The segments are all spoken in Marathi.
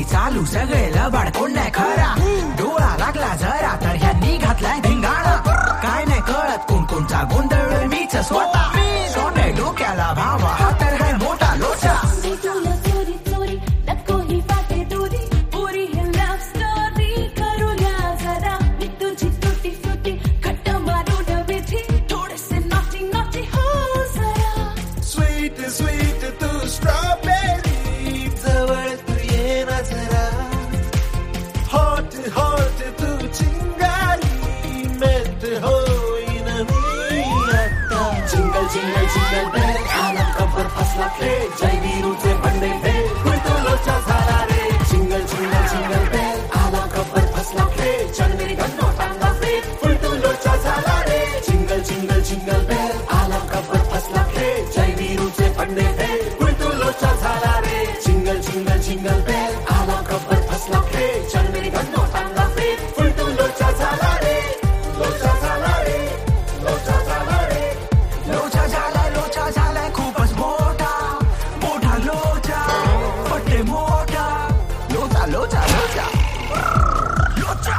चालू सगळे लबाड कोण नाही खरा डोळा लागला जरा तर ह्यांनी घातलाय धिंगाणा काय नाही कळत कोण कोणचा गोंधळ मीच स्वतः सोने डोक्याला भावा हा तर है मोठा लोचा Jingle jingle bell, आला कबर फसला खेळ जय वीरूचे बंडे फेल फुलतुलोचा झाला रे Jingle jingle jingle bell, आला कबर फसला खेळ चंदेरी गन्नो टांगा फेल फुलतुलोचा झाला रे Jingle jingle jingle bell, आला कबर फसला खेळ जय वीरूचे बंडे फेल फुलतुलोचा झाला रे Jingle jingle jingle bell, आला कबर फसला खेळ चंदेरी गन्नो टांगा फेल फुलतुलोचा झाला रे लोचा झाला रे लोचा झाला रे लोचा झालाय खूपच मोठा मोठा लोचा पट्टे मोठा लोचा लोचा लोचा लोचा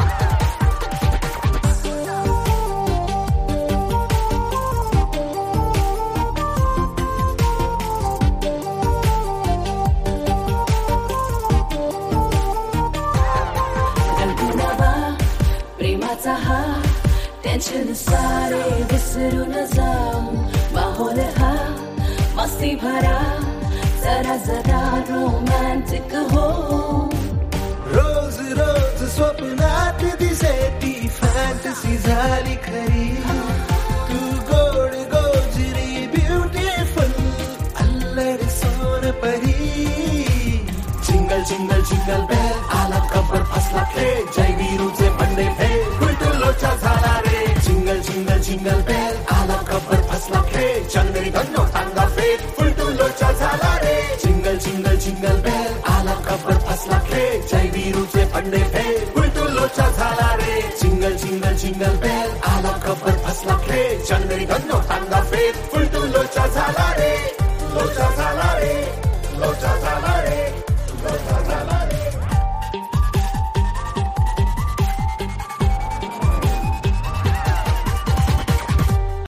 गलगुलाबा प्रेमाचा हा टेन्शन सारे विसरून जाऊ माहोल हा मस्ती भरा जरा जरा रोमांटिक हो रोज रोज स्वप्नात दिसे ती फॅन्टसी झाली खरी तू गोड गोजरी ब्युटिफुल अल्लड सोनपरी जिंगल जिंगल जिंगल बेल आला कबर फसला खेळ जय वीरूचे बंडे फेल फुलतुलोचा झाला रे जिंगल जिंगल जिंगल बेल आला कबर फसला खेळ चंदेरी गन्नो टांगा फेल फुलतुलोचा झाला रे जिंगल जिंगल जिंगल बेल आला कबर फसला खेळ जय वीरूचे बंडे फेल फुलतुलोचा झाला रे जिंगल जिंगल जिंगल बेल आला कबर फसला खेळ चंदेरी गन्नो टांगा फेल फुलतुलोचा झाला